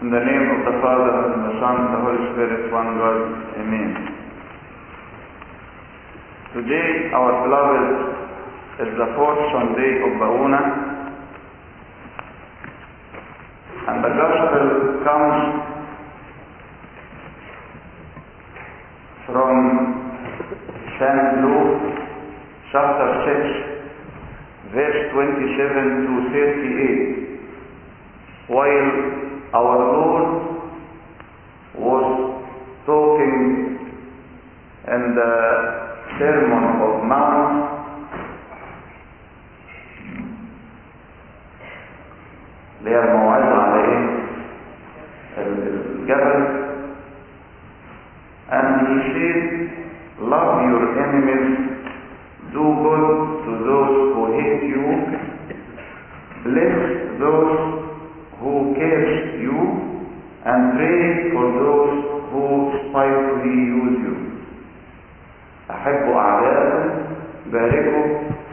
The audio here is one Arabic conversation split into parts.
In the name of the Father, and the Son, and the Holy Spirit, one God. Amen. Today, our beloved, is the fourth Sunday of Bauna, and the Gospel comes from St. Luke, chapter 6, verse 27 to 38, while our Lord was talking in the Sermon of Mount, اللي هي الموعظة على الجبل, and he said, love your enemies, do good to those who hate you, bless those who curse you, and pray for those who spitefully use you. أحبوا أعداءكم, باركوا,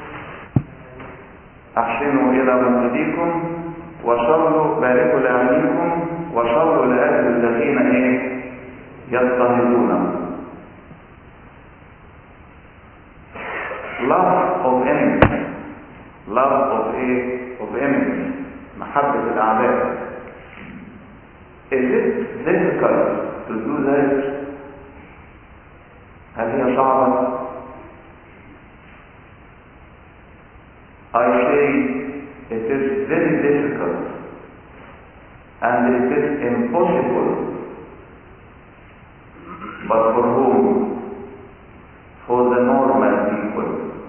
أحسنوا إلى مبغضيكم, وصلوا, باركوا لأعينكم, وصلوا لأجل الذين يضطهدونهم. Love of enemies, love of enemies, محبة الأعداء. Is it difficult to do that? هل هي صعبة؟ I say it is very difficult, and it is impossible. But for whom? For the normal people.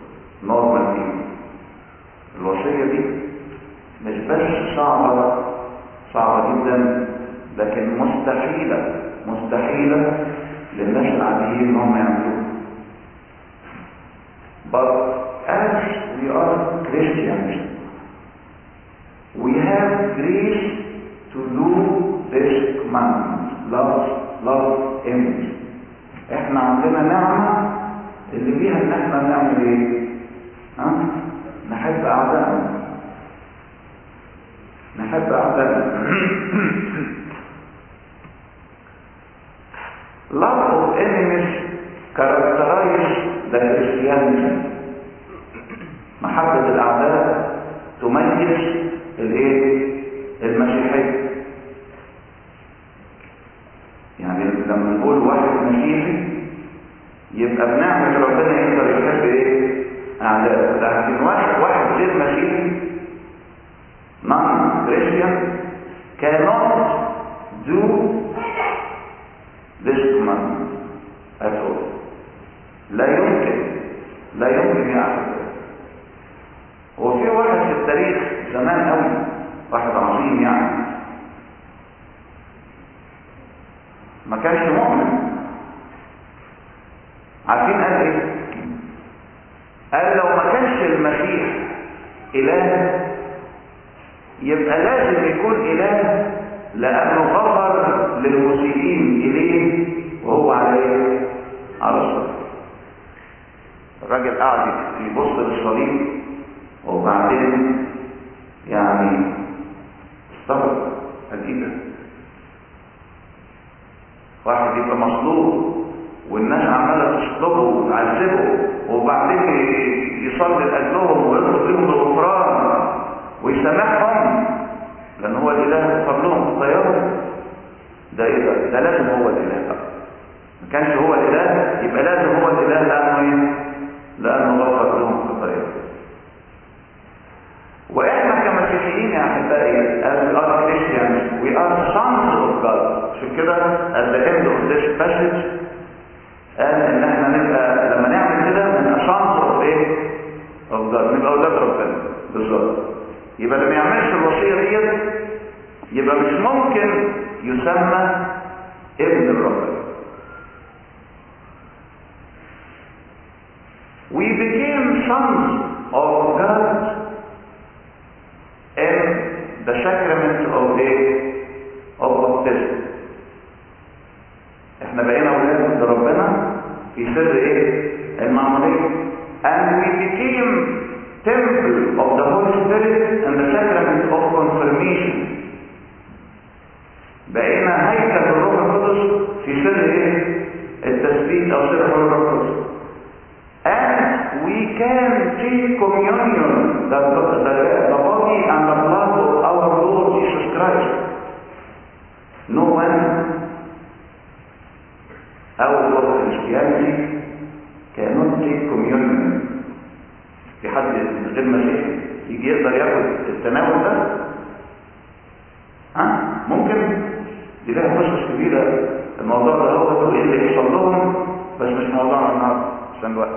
الوصية دي مش بس صعبة جدا, لكن مستحيلة للناس العاديين انهم يعملوها. But as we are Christians, we have grace to do this commandment. Love enemies. احنا عندنا نعمة اللي بيها ان احنا نعمل ايه؟ نحب اعدائنا. Love of enemies characterize the Christianity. محبة الاعداء تميز المسيحية. يعني لما نقول واحد مسيحي يبقى بنعمة ربنا يقدر يحب اعداءه. لكن واحد غير مسيحي, non-Christian, cannot do this commandment at all. لا يمكن يعمل. وفي واحد في التاريخ زمان قوي, واحد عظيم يعني, ما كانش مؤمن. عارفين قال ايه؟ قال لو ما كانش المسيح اله يبقى لازم يكون اله, لانه غفر للمسيئين اليه وهو على الصليب. الراجل قاعد يبص للصليب وبعدين يعني استغرب. قال واحد يبقى مصلوب والناس عماله تصلبه وتعذبه, وبعدين يصلي لاجلهم ويطلب لهم الغفران ويسامحهم لان هو الاله غفر لهم خطاياهم. ده ده لازم هو الاله بقى. ما كانش هو الاله يبقى لازم هو الاله, لانه غفر لهم خطاياهم. واحنا كمسيحيين يا احبائي, as we are Christians, we are sons of God. عشان كده at the end of this passage قال ان احنا نبقى لما نعمل كده نبقى sons of God, نبقى اولاد ربنا بالظبط. يبقى اللي ما يعملش الوصيه ديت يبقى مش ممكن يسمى ابن الرب. We became sons of God in the sacrament of baptism. احنا بقينا اولاد ربنا في سر المعمودية. And we became temple of the Holy Spirit in the sacrament of confirmation. بقينا هيكل الروح القدس في سر ايه؟ التثبيت او سر الروح القدس. And we can take communion, the body and the blood of our Lord Jesus Christ. No one out of Christianity cannot take communion. في حد غير مسيحي يجي يقدر ياخد التناول ده؟ ممكن؟ دي لها قصص كبيرة الموضوع ده، هو ايه اللي يحصل لهم، بس مش موضوعنا النهارده عشان الوقت.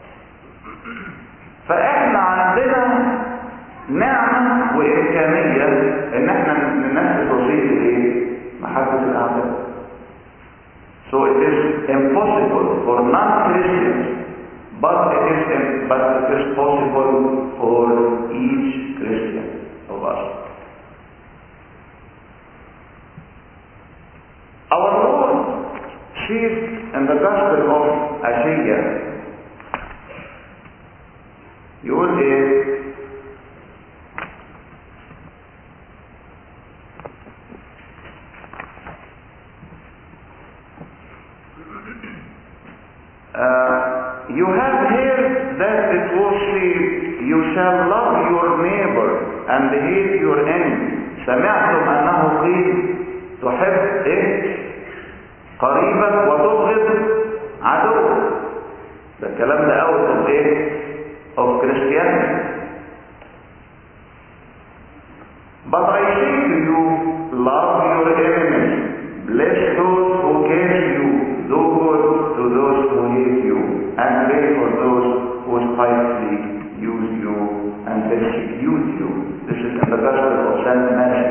فاحنا عندنا نعمة وإمكانية ان احنا ننفذ وصية الايه؟ محبة الأعداء. So it is impossible for non-Christians, but it is possible for each Christian of us. Our Lord says in the Gospel of Isaiah, يقول ايه؟ You have heard that it was said, you shall love your neighbor and hate your enemy. سمعتم أنه قيل تحب ايه؟ قريبك وتبغض عدوك. ده الكلام ده out of ايه؟ of Christianity. But I say to you, love your enemies, bless those who curse you, do good to those who hate you, and pray for those who spitefully use you and persecute you. This is in the Gospel of Saint Matthew.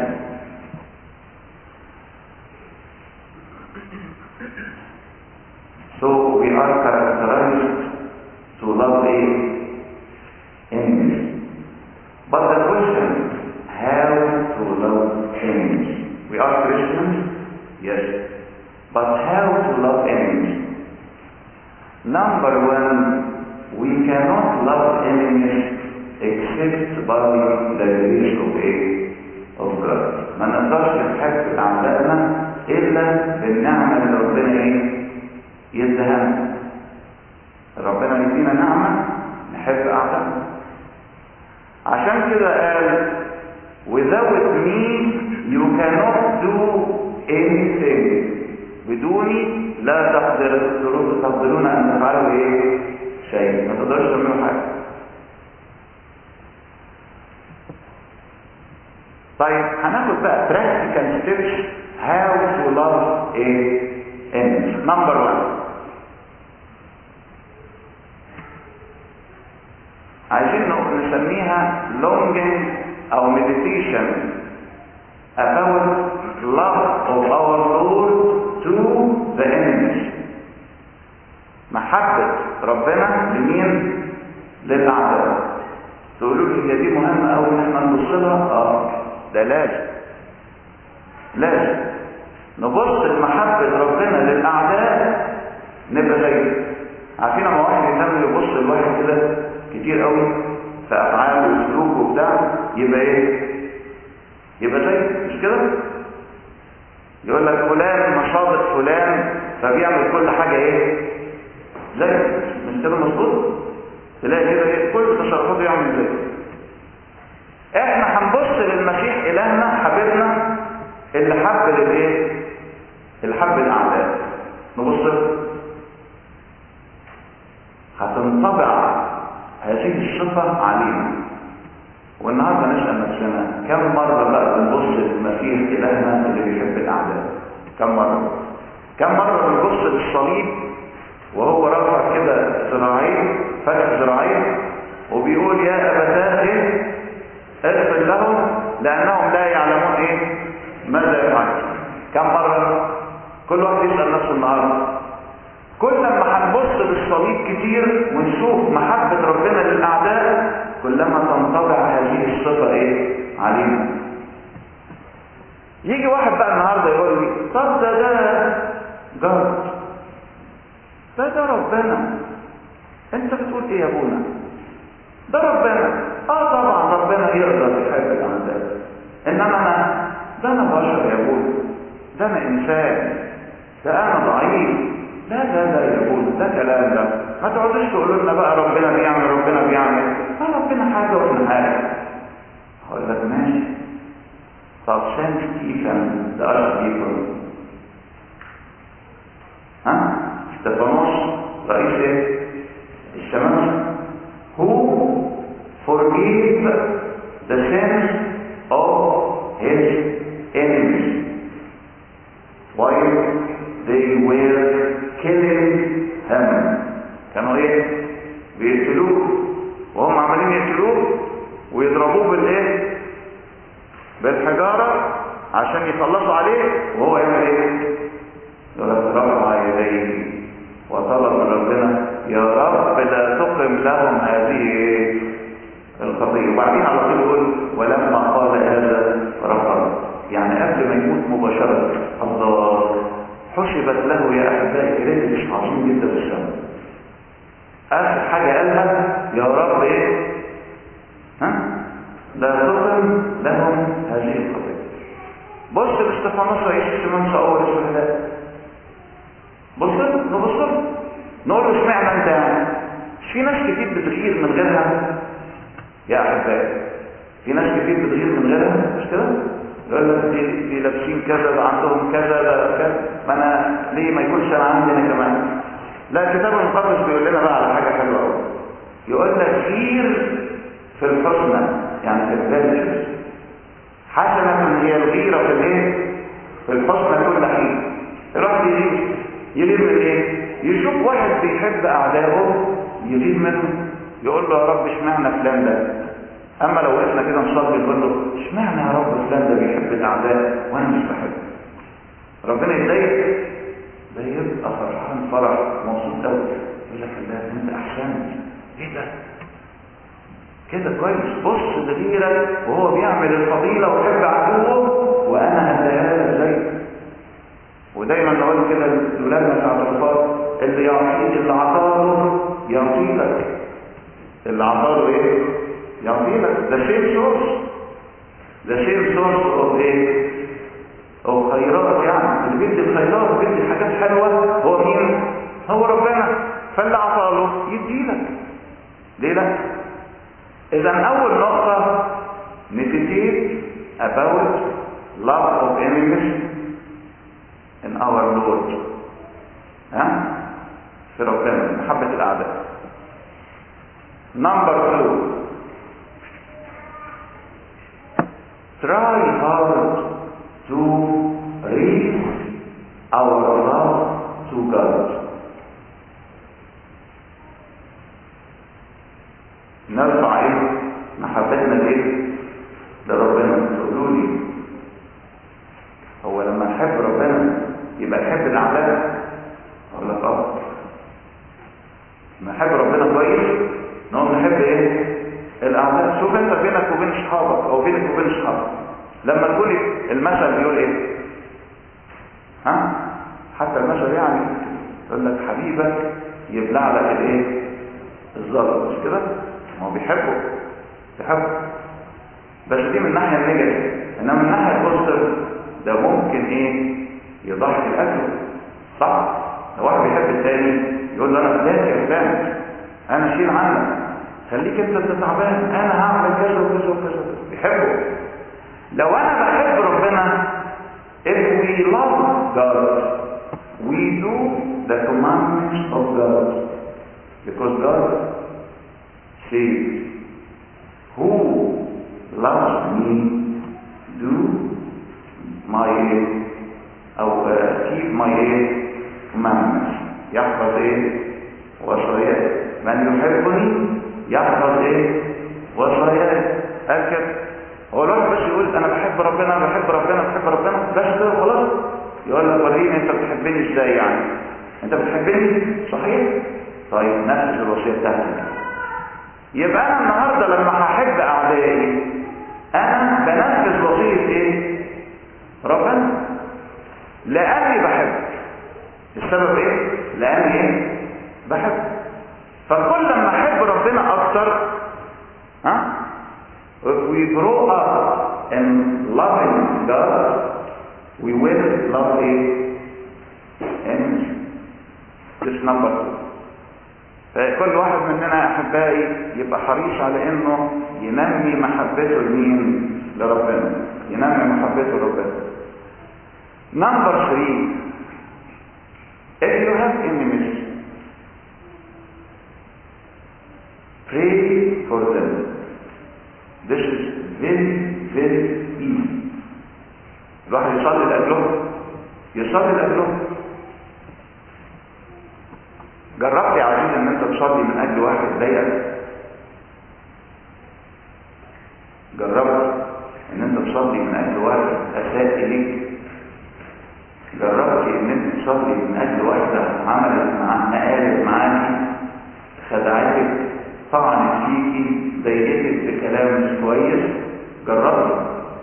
So we are characterized to love enemies. But the question, how to love enemies? We are Christians, yes. But how to love enemies? Number one, we cannot love enemies except by the grace of God. ما نقدرش نحب أعدائنا إلا بالنعمة اللي ربنا يدهنا. ربنا يدينا نعمة نحب أعدائنا. عشان كده قال without me you cannot do anything. بدوني لا تقدرون أن تفعلوا شيء. ما تقدرش تعملوا حاجة. طيب هناخد بقى practical steps how to love enemies. Number one, عايزين نسميها longing أو meditation about love of our Lord to the enemies. محبة ربنا لمين؟ للأعداء. تقولوا لي هي دي مهمة أوي إن احنا نبص لها؟ ده لازم نبص لمحبة ربنا للأعداء نبقى زيه. عارفين لما واحد يهتم يبص لواحد كده كتير قوي في أفعاله وسلوكه وبتاع يبقى يبقى زيه، مش كده؟ يقول لك فلان مصادق فلان فبيعمل كل حاجة زيه، مش كده مظبوط؟ تلاقي كده كل تصرفاته يعمل زيه. احنا هنبص للمسيح إلهنا حبيبنا اللي حب اللي حب الأعداء، نبص له هتنطبع هذه الصفة علينا. والنهارده نسأل نفسنا كم مرة بقى بنبص للمسيح إلهنا اللي بيحب الأعداء؟ كم مرة بنبص للصليب وهو رافع كده ذراعيه، فتح ذراعيه وبيقول يا أبتاه اغفر لهم لأنهم لا يعلمون ماذا يفعلون. كم مرة؟ كل واحد يسأل نفسه النهارده. كل ما هنبص للصليب كتير ونشوف محبة ربنا للأعداء كلما تنطبع هذه الصفة علينا. يجي واحد بقى النهارده يقول لي طب ده جارد، ده ربنا. انت بتقول ايه يا ابونا؟ ده ربنا. طبعا ربنا يقدر يحب الأعداء، انما انا بشر يا ابونا. ده انا انسان، ده انا ضعيف. لا يقول ده كلام ده. ما تقعدوش تقولوا لنا بقى ربنا بيعمل ربنا بيعمل. ربنا حاجه واحنا حاجه. هقول لك ماشي. طب سان ستيفن ده ارشديكون، استفانوس رئيس ايه؟ الشمس. who forgave the sins of his enemies while they were killing him. كانوا ايه؟ بيقتلوه، وهم عمالين يقتلوه ويضربوه بالايه؟ بالحجارة عشان يخلصوا عليه، وهو يعمل ايه؟ رفع يديه وطلب من ربنا يا رب لا تقم لهم هذه الخطيئة. وبعدين على طول يقول ولما قال هذا رفض، يعني قبل ما يموت مباشرة الله حسبت له يا احبائي كريدت عظيم جدا في السماء. اخر حاجه قالها يا رب ايه؟ لا تقم لهم هذه الخطيئة. بص لاستفانوس رئيس الشمس اول الشهداء. نبص نقول له اشمعنى انت يعني؟ مش في ناس كتير بتغير من غيرها يا احبائي؟ في ناس كتير بتغير من غيرها، مش كده؟ يقول لك دي لابسين كذا، ده عندهم كذا، ده كذا، ما انا ليه ما يكونش انا عندنا كمان؟ لا، الكتاب المقدس بيقول لنا بقى على حاجه حلوه قوي. يقول لك غير في الحسنى، يعني في الفيرتشوز. حسنه هي الغيره في الايه؟ في الحسنى كل حين. الواحد يغير من ايه؟ يشوف واحد بيحب اعدائه يغير منه، يقول له يا رب اشمعنى فلان ده؟ اما لو وقفنا كده نصلي نقول له اشمعنى يا رب فلان ده بيحب الاعداء وانا مش بحبه؟ ربنا يضايق؟ ده يبقى فرحان فرح مبسوط قوي، يقول لك الله انت احسنت. ايه ده؟ كده كويس. بص لغيرك وهو بيعمل الفضيله ويحب عدوه وانا هديها له ازاي. ودايما نقول كده لاولادنا الاعترافات اللي يعطيك اللي عطاله يعطيك، اللي عطاله ايه؟ يعطيك. ده سيم سورس اوف ايه؟ او خيرات. يعني اللي بيدي الخيرات وبيدي حاجات حلوه هو مين؟ هو ربنا. فاللي عطاله يديلك. ليه لا؟ اذا اول نقطه meditate about love of enemies in our Lord. في ربنا، محبه الاعداء. Number 2, try hard to raise our love to God. نرفع ايه؟ محبتنا ليه؟ لربنا. تقولوا لي هو لما نحب ربنا يبقى نحب الاعداء؟ اقول لك لما نحب ربنا كويس نقوم نحب ايه؟ الاعداء. شوف انت بينك وبين اصحابك او بينك وبين اصحابك لما تقول المثل بيقول ايه؟ حتى المثل يعني يقول لك حبيبك يبلع لك الايه؟ الزلط، مش كده؟ ما هو بيحبه بس دي من الناحيه النيجاتيف. انما من الناحيه البوزيتيف ده ممكن ايه؟ يضحي الاكل. صح؟ لو واحد بيحب التاني يقول له انا فلان يا فلان انا اشيل عنك، خليك انت تعبان، انا هعمل كذا وكذا وكذا. بيحبه. لو انا بحب ربنا if we love God we do the commandments of God because God says who loves me do my keep my commandments. يحفظ وصاياي. من يحبني يحفظ وصاياي. اكد هو الواحد بس يقول انا بحب ربنا بس كده خلاص. يقول لك وريني انت بتحبني ازاي يعني؟ انت بتحبني صحيح؟ طيب نفذ الوصيه بتاعتي. يبقى انا النهارده لما هحب اعدائي انا بنفذ وصيه ربنا لاني بحب. السبب لاني بحب. فكل لما احب ربنا اكتر if we grow up in loving God we will love enemies. this number 2. فكل واحد مننا يا احبائي يبقى حريص على انه ينمي محبته لمين؟ لربنا، ينمي محبته لربنا. number 3. if you have enemies, pray for them. this is very very easy. الواحد يصلي لأجلهم. جربت يا عزيز ان انت تصلي من اجل واحد ضايقك؟ جربت ان انت تصلي من اجل واحد اساء اليك؟ جربت ان انت تصلي من اجل واحده عملت مقالب معاكي، خدعتك، طعنت فيكي، ضايقتك بكلام مش كويس؟ جربت.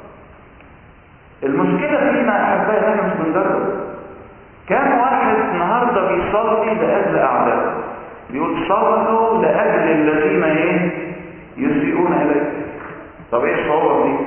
المشكله فينا يا احبائي ان احنا مش بنجرب. كان واحد النهارده بيصلي لاجل اعدائه، بيقول صلوا لاجل الذين يسيئون اليك. طب ايه الصعوبه دي؟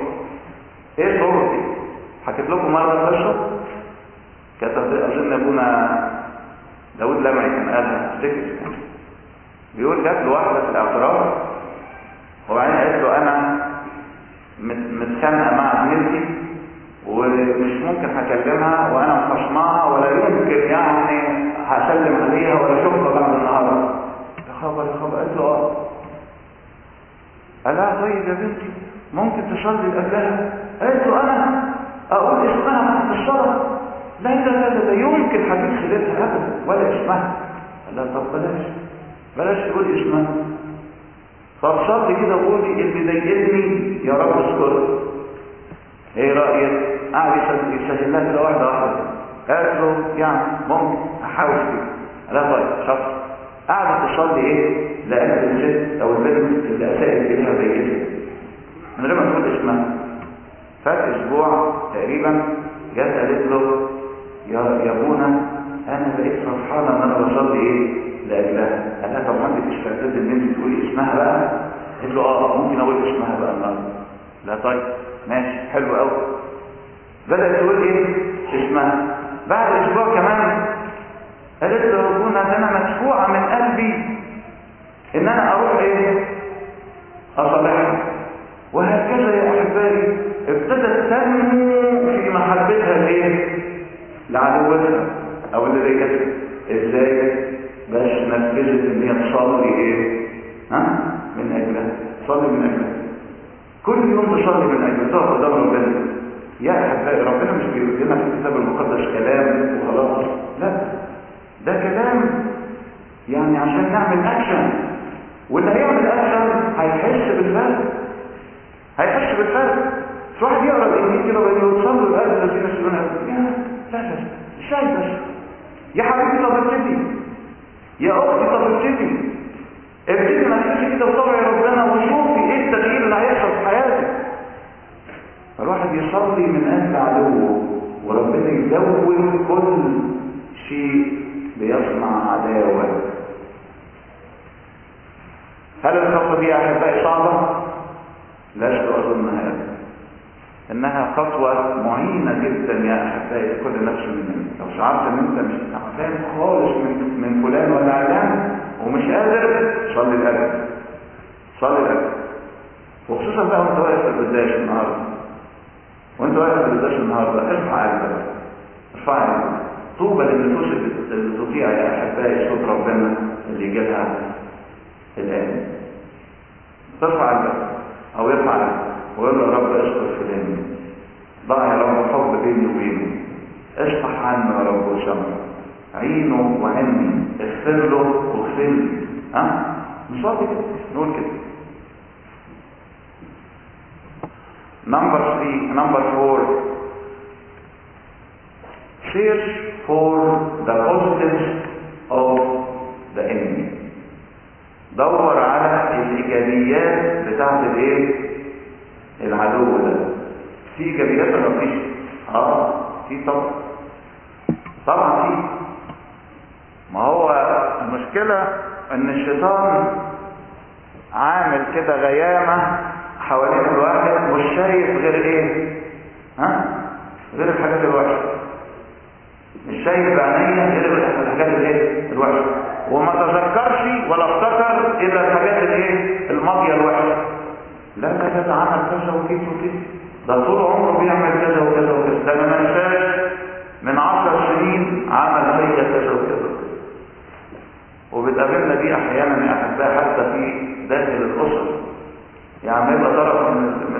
حكيت لكم مره قصه كتب اظن ابونا داود لمعي كان قالها، افتكر. بيقول جات له واحده في الاعتراف وبعدين قالت له انا متخانقه مع زميلتي ومش ممكن هكلمها وانا مخصماها ولا يمكن يعني هسلم عليها ولا اشوفها بعد النهارده. يا خبر قالت له قال لها طيب يا بنتي ممكن تصلي لاجلها؟ قالت له انا اقول اسمها في الصلاه؟ لا يمكن هجيب سيرتها ابدا ولا اسمها. قال لها طب بلاش تقولي اسمها، طب صلي كده وقولي اللي ضايقني يا رب اذكره. ايه رايك؟ قاعد يسهل لها كده واحده. قالت له يعني ممكن احاول كده. قال لها طيب شاطر. قعدت تصلي لاجل الست او البنت اللي اساءت اليها ضايقتها من غير ما تقول اسمها. فات اسبوع تقريبا جت قالت له يا ابونا انا بقيت فرحانه ان انا بصلي لاجلها. قال لها طب ما انت استعدت ان انت تقولي اسمها بقى؟ قالت له ممكن اقول اسمها بقى النهارده. لا طيب ماشي حلو قوي. بدات تقول اسمها. بعد اسبوع كمان قالت له يا ابونا ده انا مدفوعه من قلبي ان انا اروح اصالحها. وهكذا يا احبائي ابتدت تنمو في محبتها لعدوتها او اللي ضايقتها. ازاي؟ بس نفذت ان هي تصلي من اجلها. تصلي من اجلها كل يوم، تصلي من اجلها، تقف قدام ربنا. يا احبائي ربنا مش بيقول لنا في الكتاب المقدس كلام وخلاص، لا ده كلام يعني عشان نعمل اكشن، واللي هيعمل اكشن هيحس بالفرق. مش واحد يقرا الانجيل كده ويقول صلوا لاجل الذين يسيئون اليكم. لا ازاي بس؟ يا حبيبي طب ابتدي، يا اختي طب ابتدي نفسك كده وطوعي ربنا وشوفي ايه التغيير اللي هيحصل في حياتك. فالواحد يصلي من اجل عدوه وربنا يزود كل شيء بيصنع عداوه. هل الخطوه دي يا احبائي صعبه؟ لست اظن هذا. انها خطوه معينه جدا يا احبائي لكل نفس مننا. لو شعرت ان انت مش تعبان خالص من فلان ولا علان ومش قادر، صلي الاجر. وخصوصا بقى وانت واقف في القداس النهارده ارفع قلبك. طوبى للنفوس اللي تطيع يا احبائي صوت ربنا اللي يجي لها الان. ترفع قلبك او يرفع قلبك ويقول له يا رب اذكر فلان، ضع يا رب حب بيني وبينه، اصفح عنه يا رب وسامحه، عينه وعني، اغفر له واغفر لي. نصلي كده، نقول كده. Number 4. Search for the positives of the enemy. دور على الايجابيات بتاعت العدو ده. في ايجابيات ولا مفيش؟ في طبعا في. ما هو المشكله ان الشيطان عامل كده غيامه حوالين الواحد مش شايف غير غير الحاجات الوحشه، مش شايف بعينيا غير الحاجات الايه الوحشه، وما تذكرش ولا افتكر الا الحاجات الايه الماضيه الوحشه. لا ده عمل كذا وكذا وكذا، ده طول عمره بيعمل كذا وكذا وكذا، ده ما ننساش من 10 سنين عمل فيا كذا وكذا وكذا. وبتقابلنا دي احيانا يا احبائي حتى في داخل الاسر، يعني يبقى طرف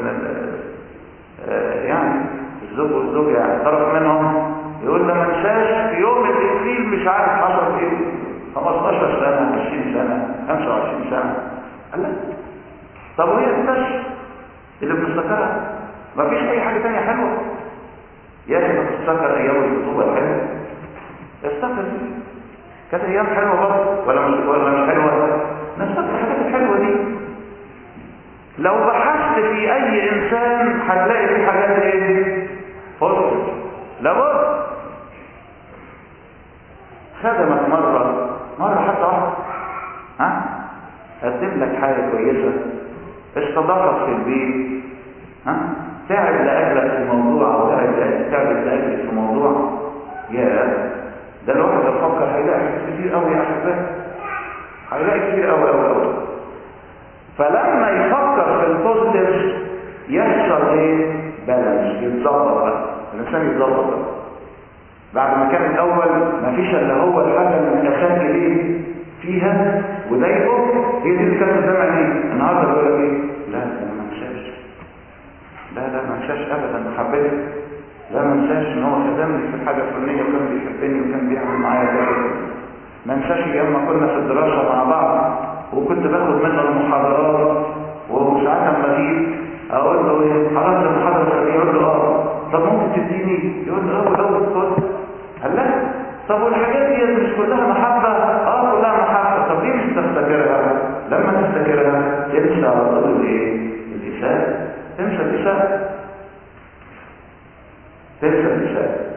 يعني الزوج والزوج، يعني طرف منهم يقول ده ما انساش في يوم الاثنين مش عارف حصل ايه 15 سنه 20 سنه 25 سنه. قال لا طب وهي الناس اللي بتفتكرها ما فيش اي حاجه ثانيه حلوه؟ يا اخي بتفتكر ايام الخطوبه الحلوه، افتكر دي كانت ايام حلوه برضه ولا مش حلوه؟ نفتكر الحاجات الحلوه دي. لو بحثت في اي انسان هتلاقي في حاجات ايه بوزيتيف. لابد خدمك مره حتى واحده، قدم لك حاجه كويسه، استضافك في البيت، تعب لاجلك في موضوع او تعب لاجلك في موضوع، يا ده الواحد يفكر هيلاقي كتير قوي يا احبائي، هيلاقي كتير قوي قوي قوي. فلما يفكر في البوزيتيف يحصل ايه؟ بالانس، يتظبط بقى الانسان، يتظبط بقى. بعد ما كان الاول ما فيش الا هو الحاجه اللي متخيل اليه فيها وضايقه، هي دي اللي كانت قدام عينيه. النهارده بيقول لك ايه؟ لا ما انساش، لا ما انساش ابدا حبيبي، لا ما انساش ان هو خدمني في الحاجه الفلانيه وكان بيحبني وكان بيعمل معايا كده. ما انساش ايام ما كنا في الدراسه مع بعض وكنت باخد منه المحاضرات، وساعات لما اجي اقول له ايه خلاص المحاضره دي، يقول له طب ممكن تديني؟ يقول له خد. قال لا طب والحاجات دي مش كلها محبه؟ كلها محبه. طب ليه مش تفتكرها؟ لما تفتكرها تنسى على طول الايه؟ الاساءه، تنسى الاساءه، تنسى الاساءه.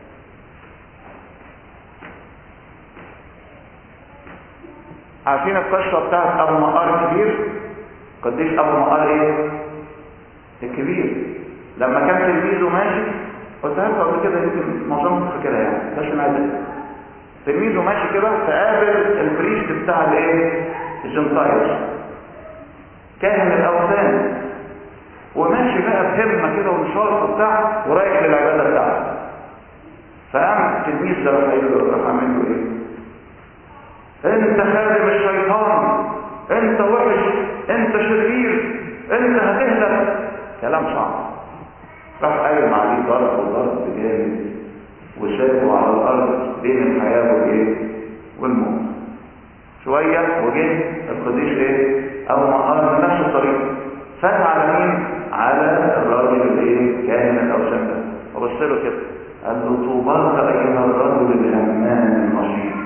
عارفين القصه بتاعت ابو مقار الكبير؟ قديس ابو مقار ايه الكبير، لما كان تلميذه ماشي، قلتها لكم قبل كده يمكن معظمكم فاكرها يعني، بس انا عايز تلميذه ماشي كده فقابل البريست بتاع الايه الجنتايز، كاهن الاوثان، وماشي بقى بهمه كده ونشاط وبتاع ورايح للعباده بتاعته. فقام التلميذ ده راح عامل له ايه؟ انت خادم الشيطان، انت وحش، انت شرير، انت هتهلك، كلام صعب. راح قايم عليه ضرب جامد وسابه على الارض بين الحياه والايه والموت. شويه وجه القديس ايه ابو مقار بنفس الطريقه، فات على مين؟ على الراجل الايه كاهن الاوثان ده، وبص له كده قال له طوباك ايها الرجل الهمان النشيط.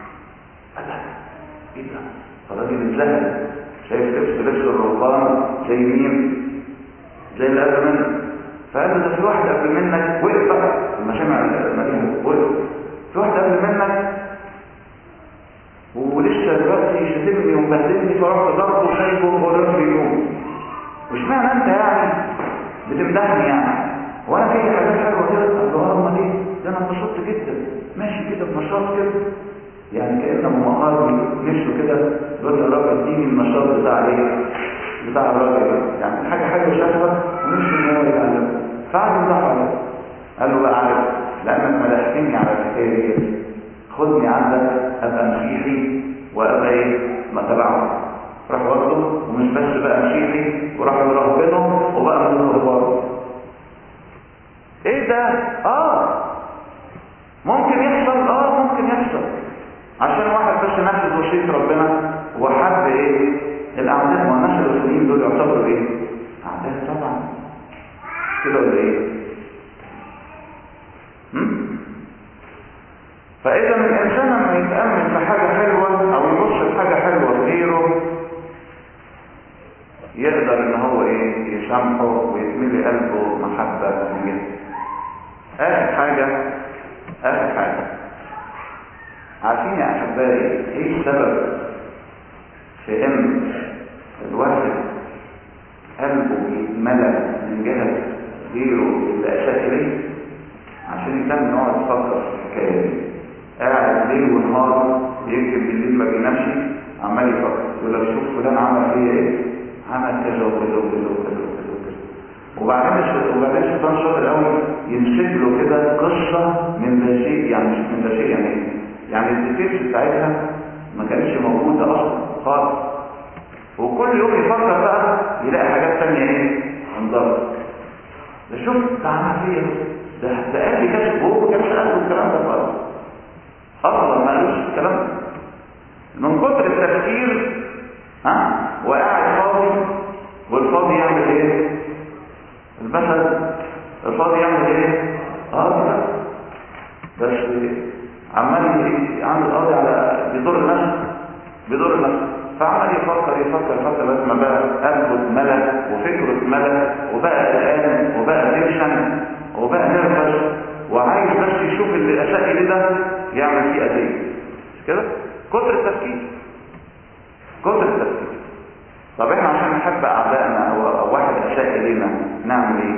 ايه ده؟ الراجل اتزهق، شايف لبس الرهبان زي مين؟ زي اللي قبل منك. فقال له ده في واحد قبل منك وقف بقى المشامع المدينه، وقف في واحد قبل منك ولسه دلوقتي يشتمني ومبهدلني، فرحت ضربه وسايبه وراجل اليوم. مش معنى انت يعني بتمدحني يعني وانا في حاجات حلوه كده؟ قال له امال ايه؟ ده انا انبسطت جدا، ماشي كده بنشاط كده، يعني كأن ابو مقار نفسه كده يقول له الراجل اديني النشاط بتاع ايه؟ بتاع الراجل، يعني حاجه حلوه شافها ونفسه ان هو يتعلمها. فقعد يمدح عليه، قال له بقى عارف لانك مدحتني على الحكايه دي، خدني عندك ابقى مسيحي وابقى ايه؟ ما تبعه. راح واخده ومش بس بقى مسيحي، وراح يرهبنه وبقى من الرهبان. ايه ده؟ ممكن يحصل، ممكن يحصل، عشان واحد بس نفذ وصية ربنا وحب ايه؟ الاعداء. والناس الرسولين دول يعتبروا ايه؟ اعداء طبعا، كده ولا ايه؟ فاذا الانسان لما يتامل في حاجه حلوه او يبص في حاجه حلوه في غيره، يقدر ان هو ايه؟ يسامحه ويتملي قلبه محبه جدا. اخر حاجه عارفين يا احبائي ايه السبب في ان الواحد قلبه يتملى من جهه غيره اللي اساء اليه؟ هي ايه؟ عمل كذا وكذا وكذا وكذا وكذا. وبعدين الشيطان شاطر قوي يمسك له كده قصه من لا شيء، يعني مش من لا شيء، يعني ايه؟ يعني الديتيلز بتاعتها ما كانتش موجوده اصلا خالص، وكل يوم يفكر بقى يلاقي حاجات تانية ايه؟ انضرب. ده شوف ده عمل فيا، ده قال لي كشف، وهو كان سأله الكلام ده خالص اصلا ما قالوش الكلام ده. من كتر التفكير وقاعد فاضي، والفاضي يعمل ايه؟ المثل الفاضي يعمل ايه؟ بس عمال قاضي على بيضر نفسه، فعمال يفكر لغايه ما بقى قلبه اتملى وفكره اتملى وبقى قلقان وبقى تنشن وبقى نرفز، وعايز بس يشوف اللي اساء ليه ده يعمل فيه اذيه. مش كده؟ كتر التفكير. طب احنا عشان نحب اعدائنا او واحد اساء الينا نعمل ايه؟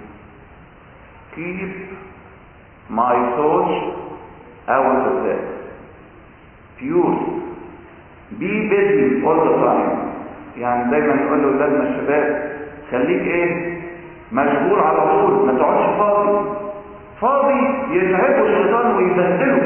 keep my thoughts out of that. pure. be busy all the time. يعني دايما نقول لاولادنا الشباب خليك ايه؟ مشغول على طول، ما تقعدش فاضي يتعبه الشيطان ويبهدله.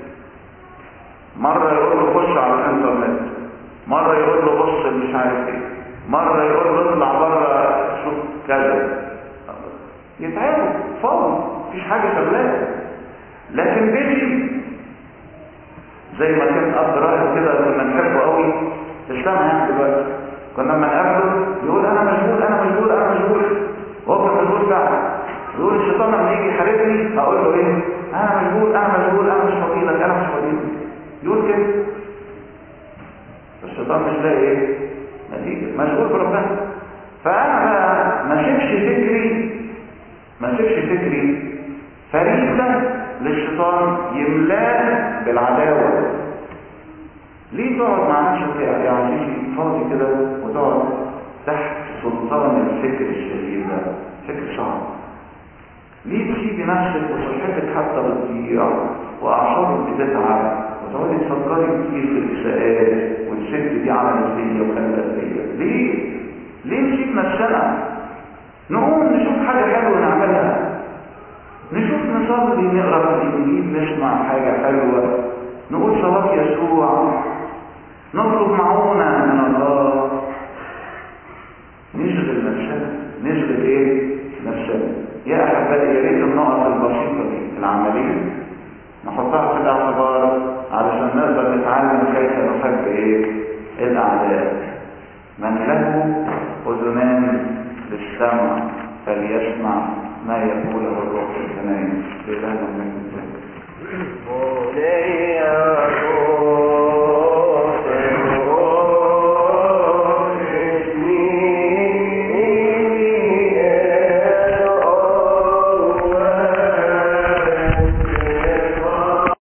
مرة يقول له خش على الانترنت، مرة يقول له بص مش عارف ايه، مرة يقول له اطلع بره شوف كذا، يتعبه فاضي مفيش حاجة شغالة. لكن بيجي زي ما كان اب راهب كده كنا نحبه قوي، تسلمها يعني دلوقتي، كنا لما نقابله يقول انا مشغول، وهو كان مشغول فعلا. يقول الشيطان لما يجي يحاربني هقول له ايه؟ انا مشغول انا مش فاضي لك. يقول كده الشيطان مش لاقي ايه؟ نتيجه، مشغول بربنا. فانا بقى ما سيبش فكري فريسه للشيطان يملاه بالعداوه. ليه تقعد مع نفسك يا عزيزي فاضي كده وتقعد تحت سلطان الفكر الشرير ده؟ فكر صعب. ليه تسيبي نفسك وصحتك حتى بتضيع واعصابك بتتعب وتقعدي تفكري كتير في الاساءات والست دي عملت فيا وخلت فيا؟ ليه نسيب نفسنا؟ نقوم نشوف حاجه حلوه نعملها، نشوف نصلي، نقرا في الانجيل، نسمع حاجه حلوه، نقول صلاه يسوع، نطلب معونه من الله، نشغل نفسنا. يا احبائي، يا ريت النقط البسيطه دي العمليه نحطها في الاعتبار علشان نقدر نتعلم كيف نحب الاعداء. من له اذنان للسمع فليسمع ما يقوله الروح في الكنائس. لله المجد.